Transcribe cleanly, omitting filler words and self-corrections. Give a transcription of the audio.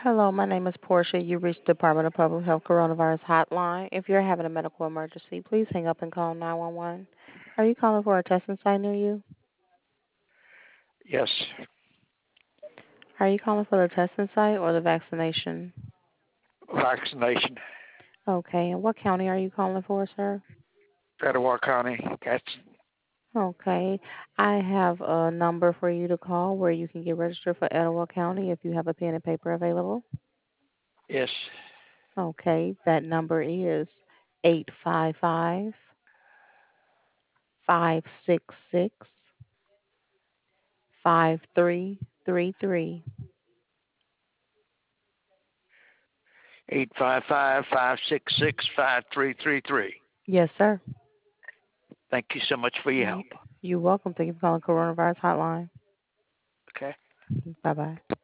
Hello, my name is Portia. You reached the Department of Public Health Coronavirus Hotline. If you're having a medical emergency, please hang up and call 911. Are you calling for a testing site near you? Yes, Are you calling for the testing site or the vaccination? vaccination. Okay, and what county are you calling for, sir? Etowah County. That's Okay, I have a number for you to call where you can get registered for Etowah County if you have a pen and paper available. yes. Okay, that number is 855-566-5333. 855-566-5333. Yes, sir. Thank you so much for your You- help. You're welcome. Thank you for calling Coronavirus Hotline. Okay. Bye bye.